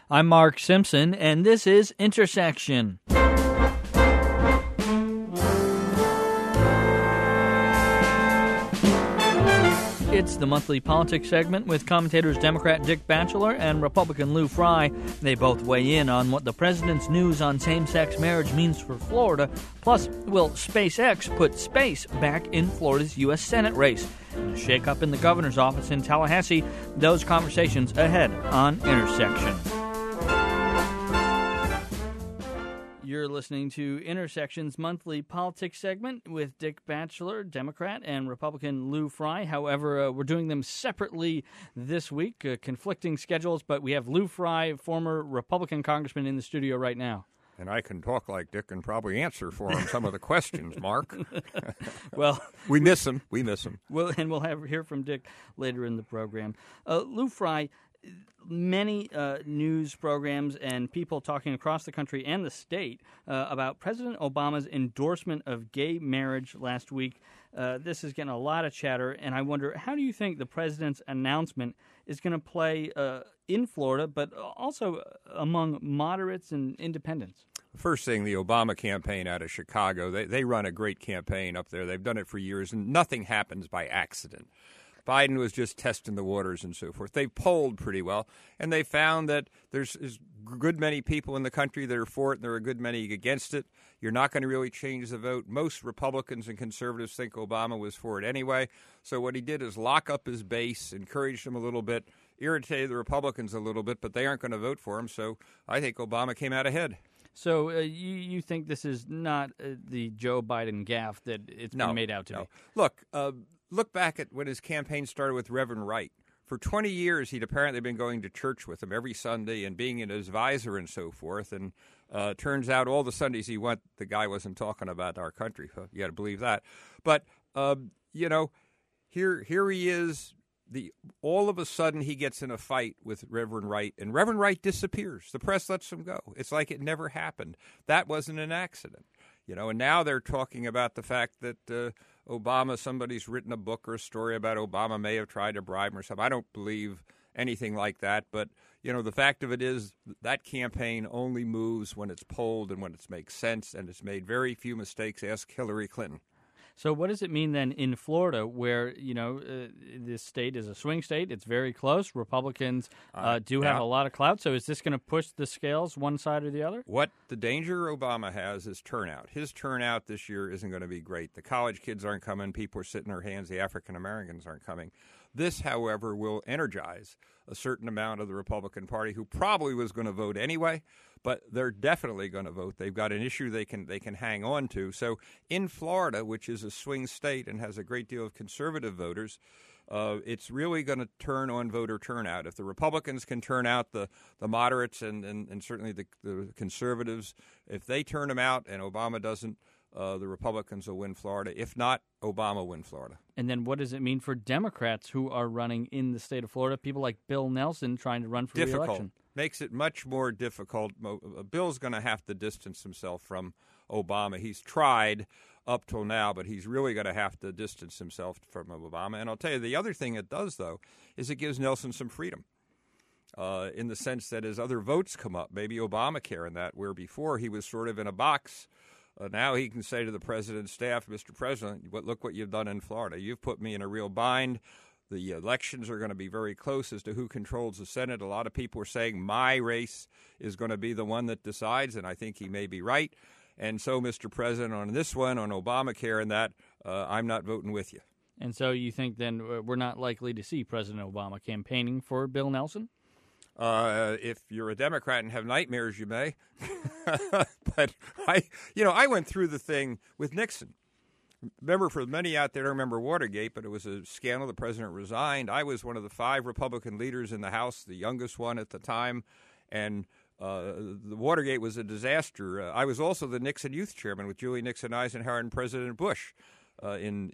I'm Mark Simpson, and this is Intersection. It's the monthly politics segment with commentators Democrat Dick Batchelor and Republican Lou Fry. They both weigh in on what the president's news on same-sex marriage means for Florida. Plus, will SpaceX put space back in Florida's U.S. Senate race? And a shakeup in the governor's office in Tallahassee. Those conversations ahead on Intersection. You're listening to Intersection's monthly politics segment with Dick Batchelor, Democrat, and Republican Lou Fry. However, we're doing them separately this week, conflicting schedules, but we have Lou Fry, former Republican congressman, in the studio right now. And I can talk like Dick and probably answer for him some of the questions, Mark. Well, we miss him. We'll hear from Dick later in the program. Lou Fry, many news programs and people talking across the country and the state about President Obama's endorsement of gay marriage last week. This is getting a lot of chatter, and I wonder, how do you think the president's announcement is going to play in Florida, but also among moderates and independents? First thing, the Obama campaign out of Chicago, they run a great campaign up there. They've done it for years, and nothing happens by accident. Biden was just testing the waters and so forth. They polled pretty well, and they found that there's a good many people in the country that are for it, and there are a good many against it. You're not going to really change the vote. Most Republicans and conservatives think Obama was for it anyway. So what he did is lock up his base, encourage them a little bit, irritated the Republicans a little bit, but they aren't going to vote for him. So I think Obama came out ahead. So you think this is not the Joe Biden gaffe that it's been made out to be? Look back at when his campaign started with Reverend Wright. For 20 years, he'd apparently been going to church with him every Sunday and being an advisor and so forth. And turns out all the Sundays he went, the guy wasn't talking about our country. You got to believe that. But, here he is. All of a sudden, he gets in a fight with Reverend Wright, and Reverend Wright disappears. The press lets him go. It's like it never happened. That wasn't an accident. And now they're talking about the fact that Obama, somebody's written a book or a story about Obama may have tried to bribe him or something. I don't believe anything like that. But, the fact of it is that campaign only moves when it's polled and when it makes sense, and it's made very few mistakes. Ask Hillary Clinton. So what does it mean then in Florida where, this state is a swing state? It's very close. Republicans do have a lot of clout. So is this going to push the scales one side or the other? What the danger Obama has is turnout. His turnout this year isn't going to be great. The college kids aren't coming. People are sitting their hands. The African Americans aren't coming. This, however, will energize a certain amount of the Republican Party who probably was going to vote anyway, but they're definitely going to vote. They've got an issue they can hang on to. So in Florida, which is a swing state and has a great deal of conservative voters, it's really going to turn on voter turnout. If the Republicans can turn out the moderates and certainly the conservatives, if they turn them out and Obama doesn't, the Republicans will win Florida. If not, Obama will win Florida. And then what does it mean for Democrats who are running in the state of Florida? People like Bill Nelson trying to run for re-election. Makes it much more difficult. Bill's going to have to distance himself from Obama. He's tried up till now, but he's really going to have to distance himself from Obama. And I'll tell you, the other thing it does, though, is it gives Nelson some freedom. In the sense that as other votes come up, maybe Obamacare and that, where before he was sort of in a box, now he can say to the president's staff, Mr. President, look what you've done in Florida. You've put me in a real bind. The elections are going to be very close as to who controls the Senate. A lot of people are saying my race is going to be the one that decides, and I think he may be right. And so, Mr. President, on this one, on Obamacare and that, I'm not voting with you. And so you think then we're not likely to see President Obama campaigning for Bill Nelson? If you're a Democrat and have nightmares, you may. But I went through the thing with Nixon. Remember, for many out there don't remember Watergate, but it was a scandal. The president resigned. I was one of the 5 Republican leaders in the House, the youngest one at the time, and the Watergate was a disaster. I was also the Nixon youth chairman with Julie Nixon, Eisenhower, and President Bush. In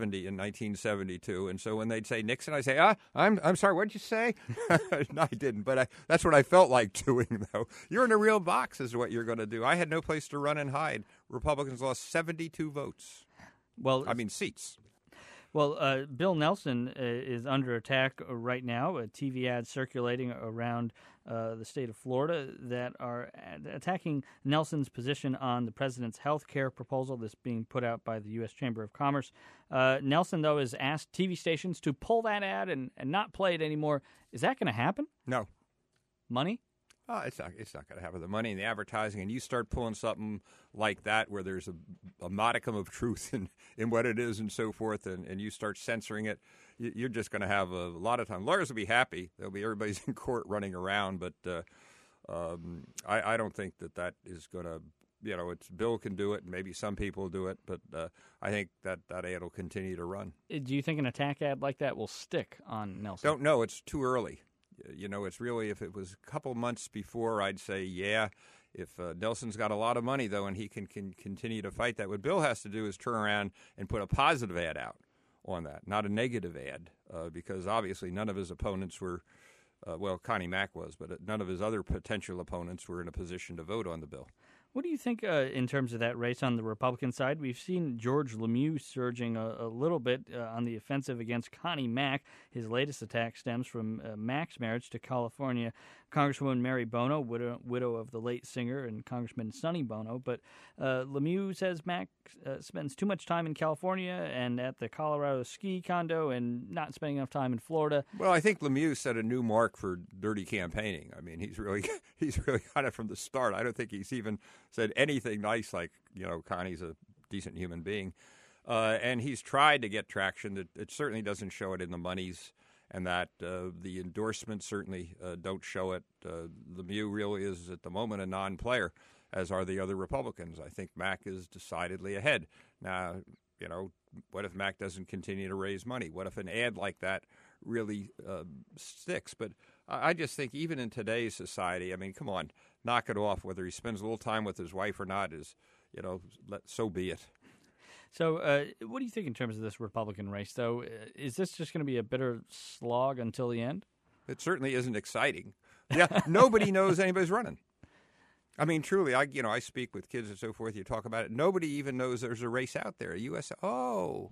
1972, and so when they'd say Nixon, I say, I'm sorry, what did you say? No, I didn't, but that's what I felt like doing. Though you're in a real box, is what you're going to do. I had no place to run and hide. Republicans lost 72 votes. Seats. Well, Bill Nelson is under attack right now. A TV ad circulating around the state of Florida, that are attacking Nelson's position on the president's health care proposal that's being put out by the U.S. Chamber of Commerce. Nelson, though, has asked TV stations to pull that ad and not play it anymore. Is that going to happen? No. Money? It's not going to happen. The money and the advertising, and you start pulling something like that where there's a modicum of truth in what it is and so forth, and you start censoring it, you're just going to have a lot of time. Lawyers will be happy. Everybody's in court running around, but I don't think that is going to, Bill can do it, and maybe some people do it, but I think that ad will continue to run. Do you think an attack ad like that will stick on Nelson? Don't know. It's too early. It's really, if it was a couple months before, I'd say, yeah. If Nelson's got a lot of money, though, and he can continue to fight that, what Bill has to do is turn around and put a positive ad out on that, not a negative ad, because obviously none of his opponents were, Connie Mack was, but none of his other potential opponents were in a position to vote on the bill. What do you think in terms of that race on the Republican side? We've seen George Lemieux surging a little bit on the offensive against Connie Mack. His latest attack stems from Mack's marriage to California Congresswoman Mary Bono, widow of the late singer, and Congressman Sonny Bono. But Lemieux says Mack spends too much time in California and at the Colorado ski condo and not spending enough time in Florida. Well, I think Lemieux set a new mark for dirty campaigning. I mean, he's really got it from the start. I don't think he's even said anything nice like, Connie's a decent human being. And he's tried to get traction. It certainly doesn't show it in the monies, and that the endorsements certainly don't show it. Lemieux really is, at the moment, a non-player, as are the other Republicans. I think Mack is decidedly ahead. Now, what if Mack doesn't continue to raise money? What if an ad like that really sticks? But I just think even in today's society, I mean, come on, knock it off. Whether he spends a little time with his wife or not is, so be it. So what do you think in terms of this Republican race, though? Is this just going to be a bitter slog until the end? It certainly isn't exciting. Yeah, nobody knows anybody's running. I mean, truly, I speak with kids and so forth. You talk about it. Nobody even knows there's a race out there. The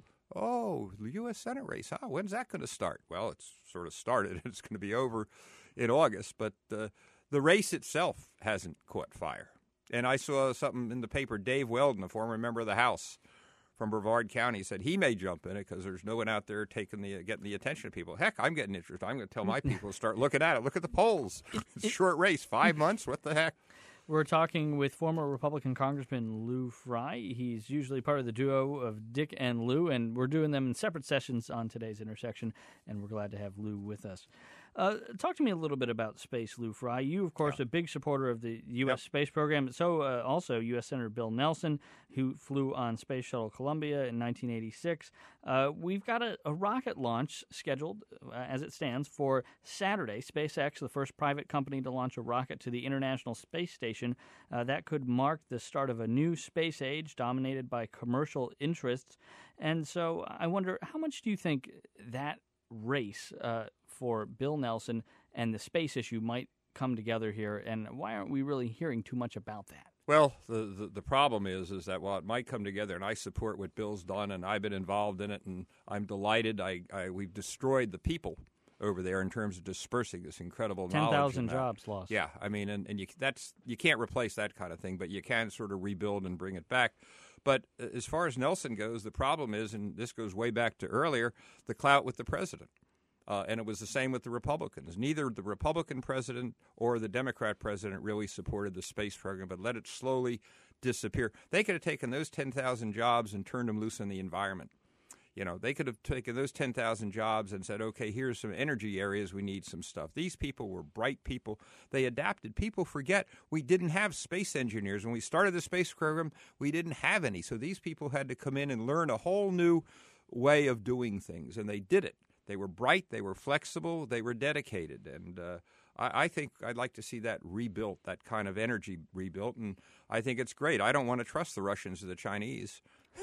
U.S. Senate race. When's that going to start? Well, it's sort of started. It's going to be over in August. But the race itself hasn't caught fire. And I saw something in the paper. Dave Weldon, a former member of the House from Brevard County, said he may jump in it because there's no one out there getting the attention of people. Heck, I'm getting interested. I'm going to tell my people to start looking at it. Look at the polls. It's a short race, 5 months. What the heck? We're talking with former Republican Congressman Lou Frey. He's usually part of the duo of Dick and Lou, and we're doing them in separate sessions on today's Intersection, and we're glad to have Lou with us. Talk to me a little bit about space, Lou Frey. You, of course, a big supporter of the U.S. space program. So also U.S. Senator Bill Nelson, who flew on Space Shuttle Columbia in 1986. We've got a rocket launch scheduled, as it stands, for Saturday. SpaceX, the first private company to launch a rocket to the International Space Station. That could mark the start of a new space age dominated by commercial interests. And so I wonder, how much do you think that race for Bill Nelson and the space issue might come together here, and why aren't we really hearing too much about that? Well, the problem is that while it might come together, and I support what Bill's done, and I've been involved in it, and I'm delighted. We've destroyed the people over there in terms of dispersing this incredible knowledge. 10,000 jobs lost. Yeah, I mean, and you can't replace that kind of thing, but you can sort of rebuild and bring it back. But as far as Nelson goes, the problem is, and this goes way back to earlier, the clout with the president. And it was the same with the Republicans. Neither the Republican president or the Democrat president really supported the space program, but let it slowly disappear. They could have taken those 10,000 jobs and turned them loose in the environment. They could have taken those 10,000 jobs and said, okay, here's some energy areas we need some stuff. These people were bright people. They adapted. People forget we didn't have space engineers. When we started the space program, we didn't have any. So these people had to come in and learn a whole new way of doing things, and they did it. They were bright, they were flexible, they were dedicated, and I think I'd like to see that rebuilt, that kind of energy rebuilt, and I think it's great. I don't want to trust the Russians or the Chinese.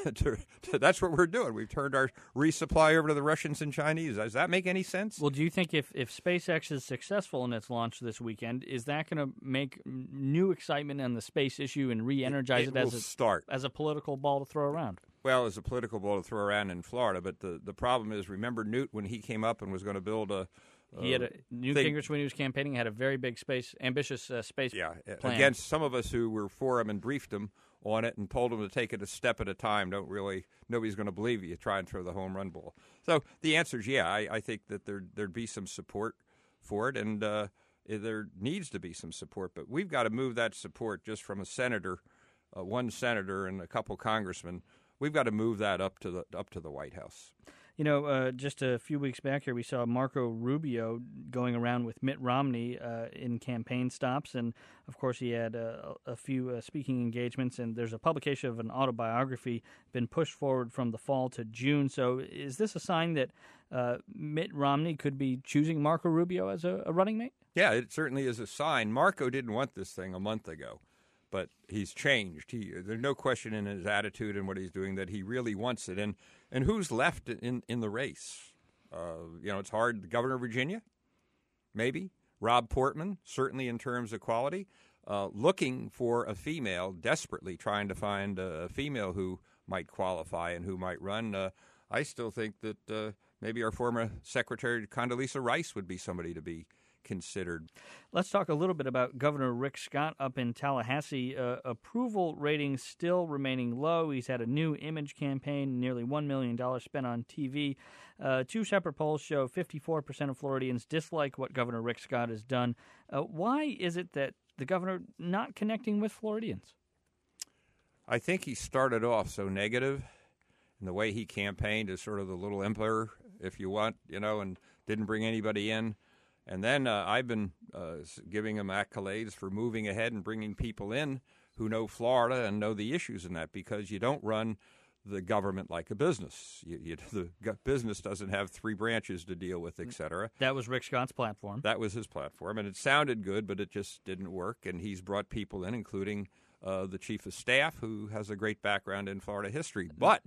That's what we're doing. We've turned our resupply over to the Russians and Chinese. Does that make any sense? Well, do you think if SpaceX is successful in its launch this weekend, is that going to make new excitement on the space issue and re-energize it as a political ball to throw around? Well, as a political ball to throw around in Florida, but the problem is, remember Newt when he came up and was going to build a He had Newt Gingrich, when he was campaigning, had a very big ambitious space plan. Against some of us who were for him and briefed him on it and told him to take it a step at a time. Nobody's going to believe you try and throw the home run ball. So the answer is I think that there'd be some support for it, and there needs to be some support. But we've got to move that support just from one senator and a couple congressmen. We've got to move that up to the White House. Just a few weeks back here, we saw Marco Rubio going around with Mitt Romney in campaign stops. And, of course, he had a few speaking engagements. And there's a publication of an autobiography been pushed forward from the fall to June. So is this a sign that Mitt Romney could be choosing Marco Rubio as a running mate? Yeah, it certainly is a sign. Marco didn't want this thing a month ago, but he's changed. There's no question in his attitude and what he's doing that he really wants it. And who's left in the race? It's hard. The governor of Virginia, maybe. Rob Portman, certainly in terms of quality. Looking for a female, desperately trying to find a female who might qualify and who might run. I still think that maybe our former Secretary Condoleezza Rice would be somebody to be considered. Let's talk a little bit about Governor Rick Scott up in Tallahassee. Approval ratings still remaining low. He's had a new image campaign, nearly $1 million spent on TV. Two separate polls show 54% of Floridians dislike what Governor Rick Scott has done. Why is it that the governor not connecting with Floridians? I think he started off so negative, and the way he campaigned as sort of the little emperor, if you want, and didn't bring anybody in. And then I've been giving him accolades for moving ahead and bringing people in who know Florida and know the issues in that, because you don't run the government like a business. The business doesn't have three branches to deal with, et cetera. That was Rick Scott's platform. That was his platform, and it sounded good, but it just didn't work. And he's brought people in, including the chief of staff, who has a great background in Florida history. But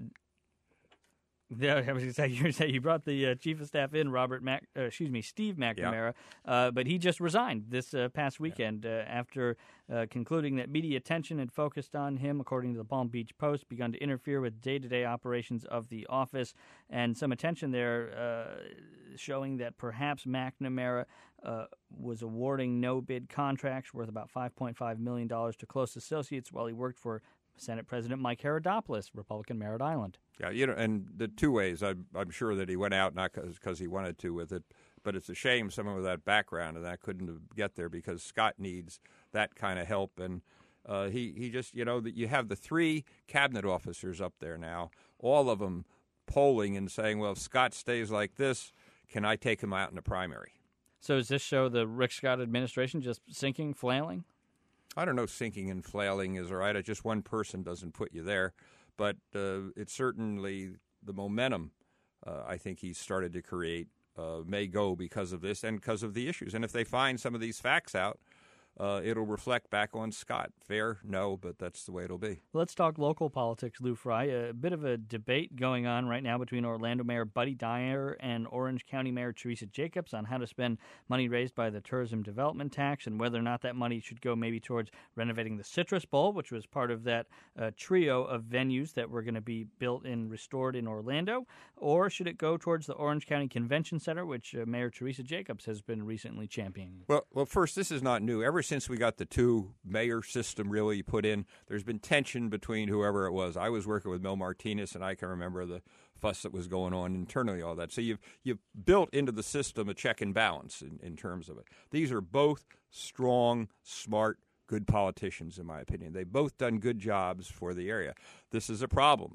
Yeah, I was going to say you brought the chief of staff in, Steve McNamara, but he just resigned this past weekend after concluding that media attention had focused on him, according to the Palm Beach Post, begun to interfere with day-to-day operations of the office, and some attention there showing that perhaps McNamara was awarding no-bid contracts worth about $5.5 million to close associates while he worked for Senate President Mike Herodopoulos, Republican, Merritt Island. Yeah, and the two ways, I'm sure that he went out not because he wanted to with it, but it's a shame someone with that background and that couldn't get there, because Scott needs that kind of help. And he just, that you have the three cabinet officers up there now, all of them polling and saying, well, if Scott stays like this, can I take him out in the primary? So does this show the Rick Scott administration just sinking, flailing? I don't know, sinking and flailing is all right. Just one person doesn't put you there. But it's certainly the momentum I think he's started to create may go because of this and because of the issues. And if they find some of these facts out, it'll reflect back on Scott. Fair? No, but that's the way it'll be. Let's talk local politics, Lou Fry. A bit of a debate going on right now between Orlando Mayor Buddy Dyer and Orange County Mayor Teresa Jacobs on how to spend money raised by the tourism development tax and whether or not that money should go maybe towards renovating the Citrus Bowl, which was part of that trio of venues that were going to be built and restored in Orlando, or should it go towards the Orange County Convention Center, which Mayor Teresa Jacobs has been recently championing? Well, first, this is not new. Ever since we got the two-mayor system really put in, there's been tension between whoever it was. I was working with Mel Martinez, and I can remember the fuss that was going on internally, all that. So you've built into the system a check and balance in terms of it. These are both strong, smart, good politicians, in my opinion. They've both done good jobs for the area. This is a problem.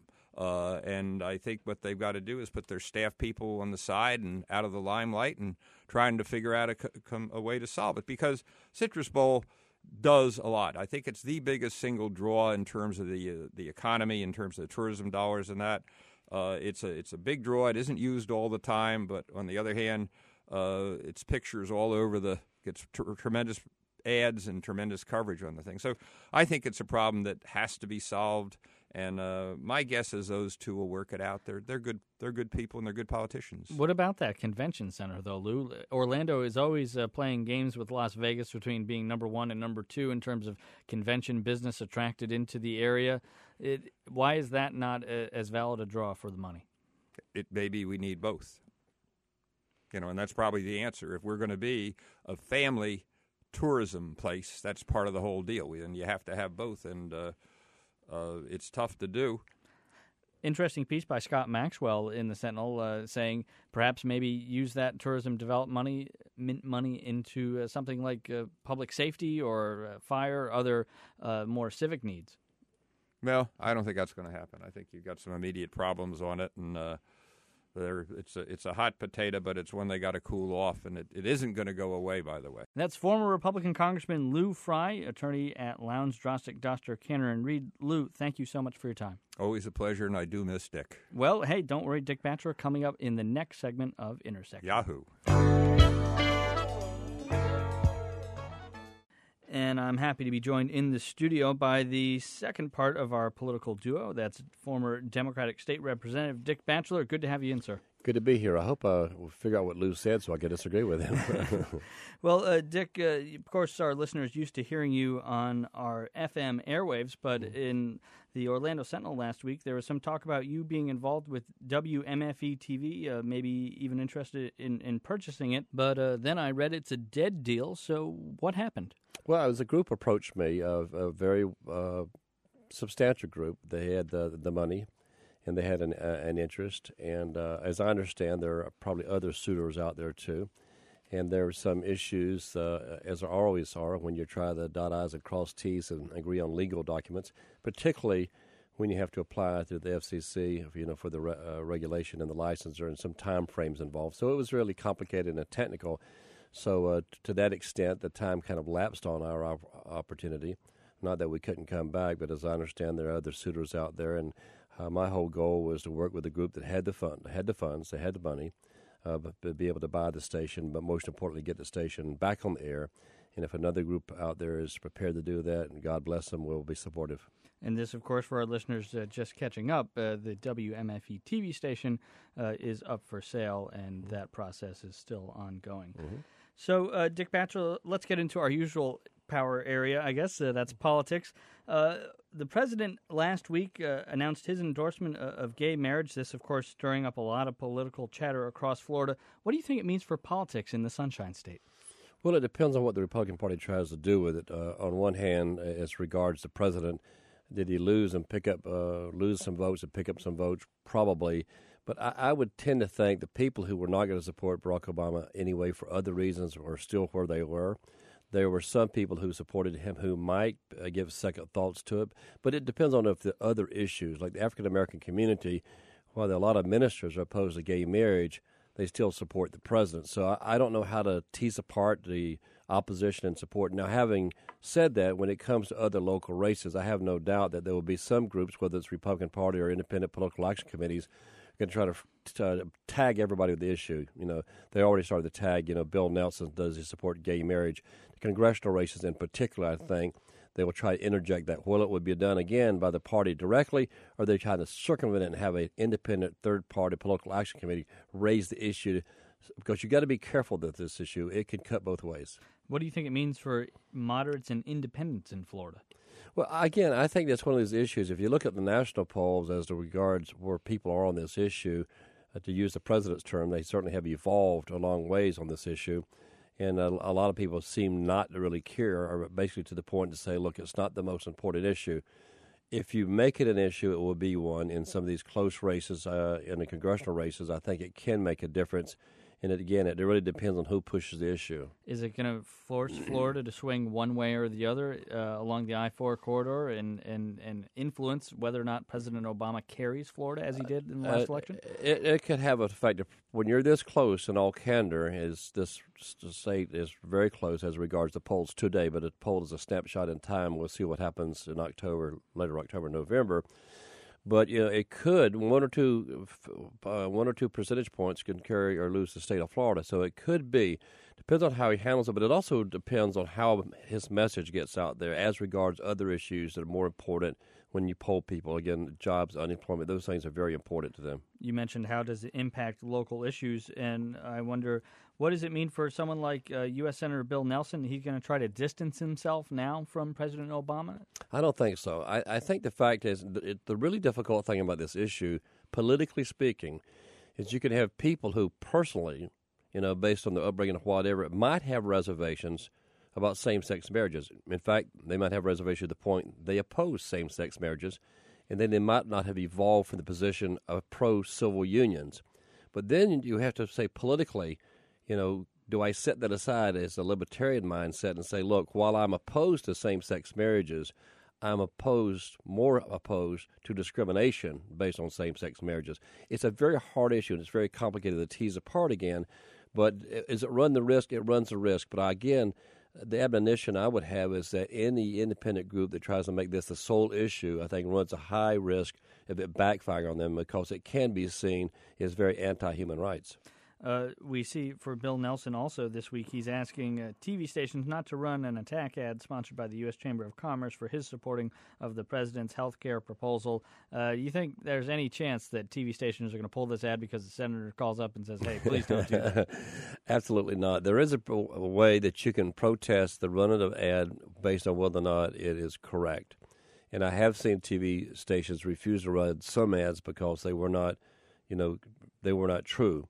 And I think what they've got to do is put their staff people on the side and out of the limelight and trying to figure out a way to solve it, because Citrus Bowl does a lot. I think it's the biggest single draw in terms of the economy, in terms of the tourism dollars and that. It's a big draw. It isn't used all the time, but on the other hand, it's pictures all over gets tremendous ads and tremendous coverage on the thing. So I think it's a problem that has to be solved. And my guess is those two will work it out. They're good. They're good people and they're good politicians. What about that convention center, though, Lou? Orlando is always playing games with Las Vegas between being number one and number two in terms of convention business attracted into the area. Why is that not as valid a draw for the money? Maybe we need both. And that's probably the answer. If we're going to be a family tourism place, that's part of the whole deal. And you have to have both, and it's tough to do. Interesting piece by Scott Maxwell in the Sentinel saying perhaps maybe use that tourism development money into something like public safety or fire, other more civic needs. Well, I don't think that's going to happen. I think you've got some immediate problems on it, and it's a hot potato, but it's one they got to cool off, and it isn't going to go away, by the way. That's former Republican Congressman Lou Fry, attorney at Lowndes, Drostick, Doster, Cantor, and Reed. Lou, thank you so much for your time. Always a pleasure, and I do miss Dick. Well, hey, don't worry, Dick Batchelor, coming up in the next segment of Intersection. Yahoo! And I'm happy to be joined in the studio by the second part of our political duo. That's former Democratic State Representative Dick Batchelor. Good to have you in, sir. Good to be here. I hope we'll figure out what Lou said so I can disagree with him. Well, Dick, of course, our listeners used to hearing you on our FM airwaves, but in the Orlando Sentinel last week, there was some talk about you being involved with WMFE TV, maybe even interested in purchasing it. But then I read it's a dead deal, so what happened? Well, as a group approached me, a very substantial group. They had the money, and they had an interest. And as I understand, there are probably other suitors out there, too. And there are some issues, as there always are, when you try to dot I's and cross T's and agree on legal documents, particularly when you have to apply to the FCC, for the regulation and the licensure, and some time frames involved. So it was really complicated and technical. So to that extent, the time kind of lapsed on our opportunity. Not that we couldn't come back, but as I understand, there are other suitors out there. And my whole goal was to work with a group that had the funds, they had the money, but be able to buy the station, but most importantly, get the station back on the air. And if another group out there is prepared to do that, and God bless them, we'll be supportive. And this, of course, for our listeners just catching up, the WMFE TV station is up for sale, and that process is still ongoing. Mm-hmm. So, Dick Batchelor, let's get into our usual power area, I guess. That's politics. The president last week announced his endorsement of gay marriage. This, of course, stirring up a lot of political chatter across Florida. What do you think it means for politics in the Sunshine State? Well, it depends on what the Republican Party tries to do with it. On one hand, as regards the president, did he lose some votes and pick up some votes? Probably. But I would tend to think the people who were not going to support Barack Obama anyway for other reasons are still where they were. There were some people who supported him who might give second thoughts to it. But it depends on if the other issues, like the African-American community, while a lot of ministers are opposed to gay marriage, they still support the president. So I don't know how to tease apart the opposition and support. Now, having said that, when it comes to other local races, I have no doubt that there will be some groups, whether it's Republican Party or independent political action committees, going to try to tag everybody with the issue. They already started to tag, Bill Nelson, does he support gay marriage? The congressional races in particular, I think, they will try to interject that. Will it would be done again by the party directly, or they try to circumvent it and have an independent third-party political action committee raise the issue? Because you got to be careful with this issue. It can cut both ways. What do you think it means for moderates and independents in Florida? Well, again, I think that's one of those issues. If you look at the national polls as to regards where people are on this issue, to use the president's term, they certainly have evolved a long ways on this issue. And a lot of people seem not to really care, or basically to the point to say, look, it's not the most important issue. If you make it an issue, it will be one. In some of these close races, in the congressional races, I think it can make a difference. And it really depends on who pushes the issue. Is it going to force Florida to swing one way or the other along the I-4 corridor and influence whether or not President Obama carries Florida as he did in the last election? It could have an effect. When you're this close, in all candor, this state is very close as regards the polls today, but a poll is a snapshot in time. We'll see what happens in later October, November. But it could one or two percentage points can carry or lose the state of Florida. So it could be depends on how he handles it, but it also depends on how his message gets out there as regards other issues that are more important when you poll people. Again, jobs, unemployment, those things are very important to them. You mentioned how does it impact local issues, and I wonder what does it mean for someone like U.S. Senator Bill Nelson? He's going to try to distance himself now from President Obama? I don't think so. I think the fact is the really difficult thing about this issue, politically speaking, is you can have people who personally, based on the upbringing or whatever, might have reservations about same-sex marriages. In fact, they might have reservations to the point they oppose same-sex marriages, and then they might not have evolved from the position of pro-civil unions. But then you have to say politically, do I set that aside as a libertarian mindset and say, look, while I'm opposed to same-sex marriages, I'm more opposed to discrimination based on same-sex marriages. It's a very hard issue, and it's very complicated to tease apart again. But does it run the risk? It runs the risk. But again, the admonition I would have is that any independent group that tries to make this the sole issue, I think, runs a high risk of it backfiring on them because it can be seen as very anti-human rights. We see for Bill Nelson also this week, he's asking TV stations not to run an attack ad sponsored by the U.S. Chamber of Commerce for his supporting of the president's health care proposal. You think there's any chance that TV stations are going to pull this ad because the senator calls up and says, hey, please don't do that? Absolutely not. There is a way that you can protest the running of ad based on whether or not it is correct. And I have seen TV stations refuse to run some ads because they were not, they were not true.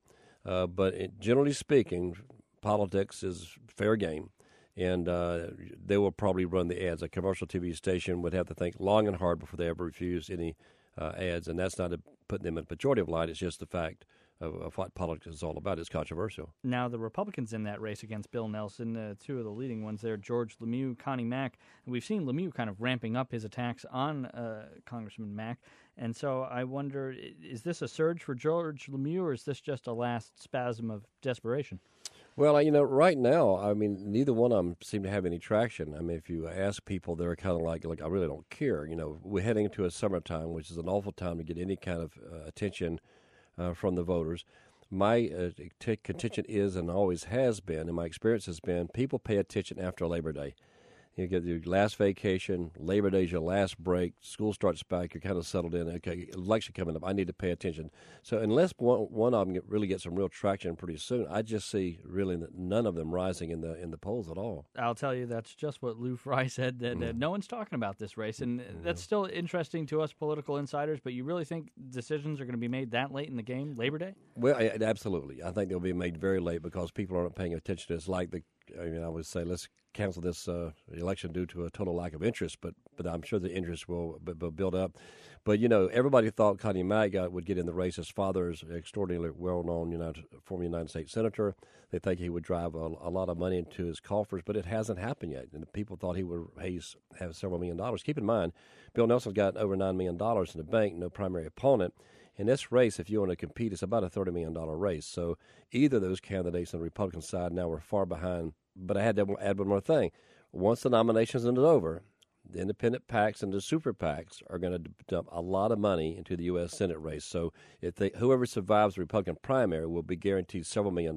But generally speaking, politics is fair game, and they will probably run the ads. A commercial TV station would have to think long and hard before they ever refuse any ads, and that's not to put them in a pejorative light. It's just the fact of what politics is all about. It's controversial. Now, the Republicans in that race against Bill Nelson, two of the leading ones there, George Lemieux, Connie Mack. And we've seen Lemieux kind of ramping up his attacks on Congressman Mack. And so I wonder, is this a surge for George Lemieux, or is this just a last spasm of desperation? Well, right now, neither one of them seem to have any traction. If you ask people, they're kind of like, I really don't care. We're heading into a summertime, which is an awful time to get any kind of attention from the voters. My contention is, and always has been, and my experience has been, people pay attention after Labor Day. You get your last vacation, Labor Day's your last break, school starts back, you're kind of settled in. Okay, election coming up, I need to pay attention. So unless one of them really gets some real traction pretty soon, I just see really none of them rising in the polls at all. I'll tell you, that's just what Lou Fry said, that no one's talking about this race. And that's still interesting to us political insiders, but you really think decisions are going to be made that late in the game, Labor Day? Well, absolutely. I think they'll be made very late because people aren't paying attention. It's like I would say, let's cancel this election due to a total lack of interest, but I'm sure the interest will build up. But, everybody thought Connie Mack would get in the race. His father is an extraordinarily well-known former United States senator. They think he would drive a lot of money into his coffers, but it hasn't happened yet. And people thought he would have several $1 million. Keep in mind, Bill Nelson's got over $9 million in the bank, no primary opponent. In this race, if you want to compete, it's about a $30 million race. So either of those candidates on the Republican side now are far behind. But I had to add one more thing. Once the nominations are over, the independent PACs and the super PACs are going to dump a lot of money into the U.S. Senate race. So whoever survives the Republican primary will be guaranteed several $1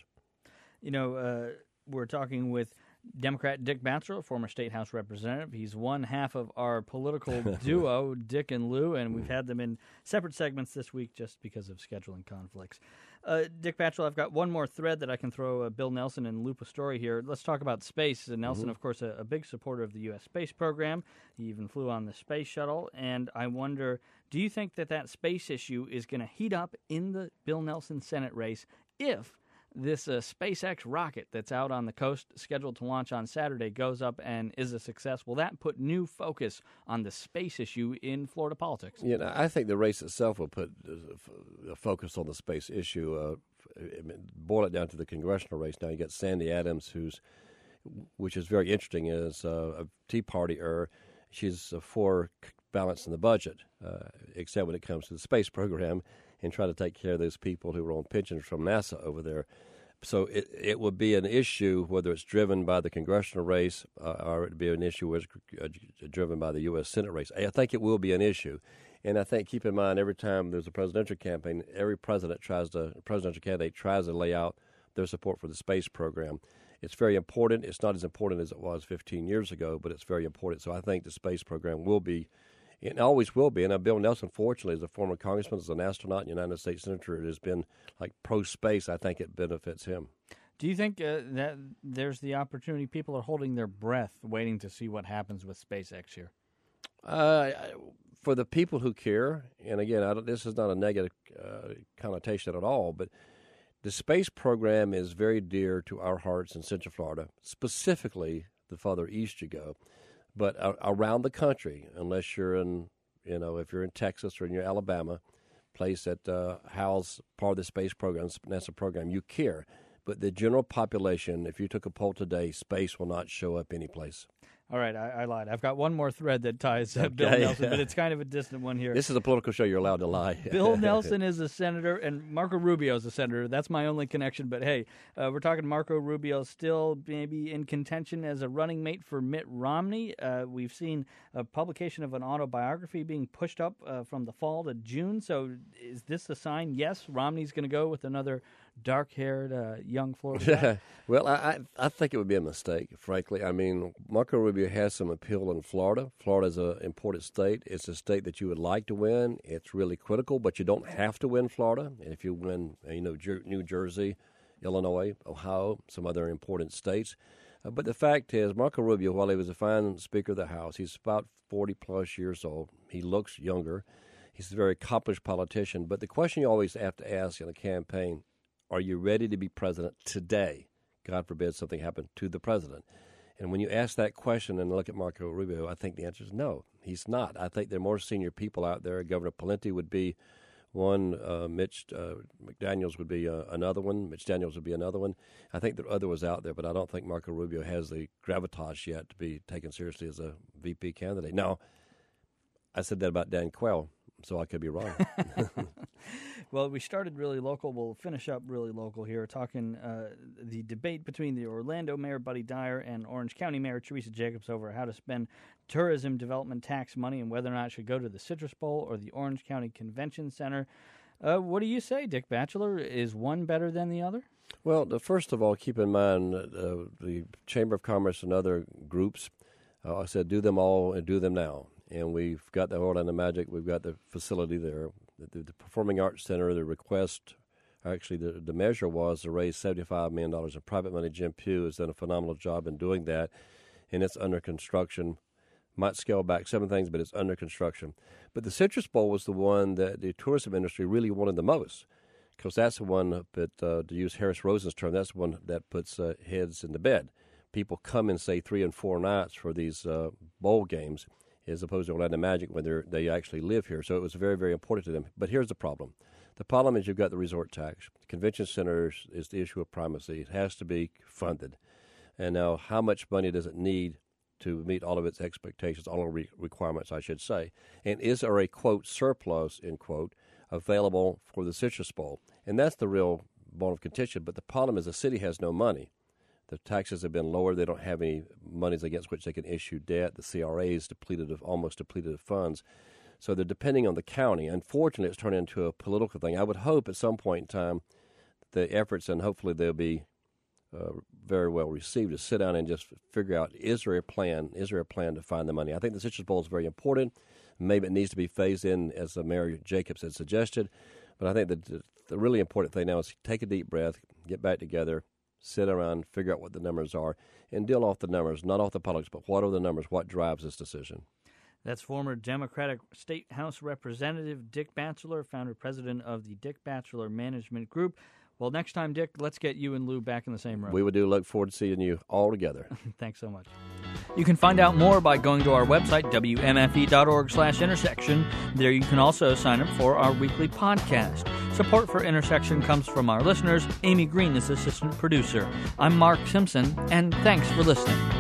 million. We're talking with Democrat Dick Batchelor, former state house representative. He's one half of our political duo, Dick and Lou, and we've had them in separate segments this week just because of scheduling conflicts. Dick Batchelor, I've got one more thread that I can throw Bill Nelson and Lou Pastori here. Let's talk about space. Nelson, of course, a big supporter of the U.S. space program. He even flew on the space shuttle, and I wonder, do you think that space issue is going to heat up in the Bill Nelson Senate race if this SpaceX rocket that's out on the coast, scheduled to launch on Saturday, goes up and is a success? Will that put new focus on the space issue in Florida politics? I think the race itself will put a focus on the space issue. Boil it down to the congressional race. Now you got Sandy Adams, which is very interesting, is a Tea Party-er. She's for balance in the budget, except when it comes to the space program, and try to take care of those people who are on pensions from NASA over there. So it would be an issue whether it's driven by the congressional race or it would be an issue whether it's driven by the U.S. Senate race. I think it will be an issue. And I think, keep in mind, every time there's a presidential campaign, every presidential candidate tries to lay out their support for the space program. It's very important. It's not as important as it was 15 years ago, but it's very important. So I think the space program will be, it always will be. And Bill Nelson, fortunately, as a former congressman, as an astronaut and United States senator, it has been like pro-space. I think it benefits him. Do you think that there's the opportunity, people are holding their breath waiting to see what happens with SpaceX here? For the people who care, and again, this is not a negative connotation at all, but The space program is very dear to our hearts in Central Florida, specifically the farther east you go. But around the country, unless you're in, if you're in Texas or in Alabama, place that house part of the space program, NASA program, you care. But the general population, if you took a poll today, space will not show up anyplace. All right, I lied. I've got one more thread that ties Bill Nelson, but it's kind of a distant one here. This is a political show. You're allowed to lie. Bill Nelson is a senator, and Marco Rubio is a senator. That's my only connection. But, hey, we're talking Marco Rubio still maybe in contention as a running mate for Mitt Romney. We've seen a publication of an autobiography being pushed up from the fall to June. So is this a sign, yes, Romney's going to go with another dark-haired young Florida guy? Well, I think it would be a mistake, frankly. I mean, Marco Rubio has some appeal in Florida. Florida is an important state. It's a state that you would like to win. It's really critical, but you don't have to win Florida. And if you win, New Jersey, Illinois, Ohio, some other important states. But the fact is, Marco Rubio, while he was a fine Speaker of the House, he's about 40-plus years old. He looks younger. He's a very accomplished politician. But the question you always have to ask in a campaign, are you ready to be president today? God forbid something happened to the president. And when you ask that question and look at Marco Rubio, I think the answer is no, he's not. I think there are more senior people out there. Governor Pawlenty would be one. Mitch McDaniels would be another one. Mitch Daniels would be another one. I think there are others out there, but I don't think Marco Rubio has the gravitas yet to be taken seriously as a VP candidate. Now, I said that about Dan Quayle, so I could be wrong. Well, we started really local. We'll finish up really local here, talking the debate between the Orlando Mayor Buddy Dyer and Orange County Mayor Teresa Jacobs over how to spend tourism development tax money and whether or not it should go to the Citrus Bowl or the Orange County Convention Center. What do you say, Dick Batchelor? Is one better than the other? Well, first of all, keep in mind the Chamber of Commerce and other groups, I said do them all and do them now. And we've got the Orlando Magic. We've got the facility there. The Performing Arts Center, the request, actually the measure was to raise $75 million in private money. Jim Pugh has done a phenomenal job in doing that, and it's under construction. Might scale back some things, but it's under construction. But the Citrus Bowl was the one that the tourism industry really wanted the most, because that's the one that, to use Harris Rosen's term, that's the one that puts heads in the bed. People come in, say, 3 and 4 nights for these bowl games, as opposed to Orlando Magic when they actually live here. So it was very, very important to them. But here's the problem. The problem is you've got the resort tax. Convention centers is the issue of primacy. It has to be funded. And now how much money does it need to meet all of its expectations, all of requirements, I should say? And is there a, quote, surplus, end quote, available for the Citrus Bowl? And that's the real bone of contention. But the problem is the city has no money. The taxes have been lowered. They don't have any monies against which they can issue debt. The CRA is almost depleted of funds. So they're depending on the county. Unfortunately, it's turned into a political thing. I would hope at some point in time the efforts, and hopefully they'll be very well received, to sit down and just figure out, is there a plan to find the money? I think the Citrus Bowl is very important. Maybe it needs to be phased in, as Mayor Jacobs had suggested. But I think that the really important thing now is take a deep breath, get back together, sit around, figure out what the numbers are, and deal off the numbers, not off the politics, but what are the numbers, what drives this decision. That's former Democratic State House Representative Dick Batchelor, founder-president of the Dick Batchelor Management Group. Well, next time, Dick, let's get you and Lou back in the same room. We would look forward to seeing you all together. Thanks so much. You can find out more by going to our website, wmfe.org/intersection. There you can also sign up for our weekly podcast. Support for Intersection comes from our listeners. Amy Green is assistant producer. I'm Mark Simpson, and thanks for listening.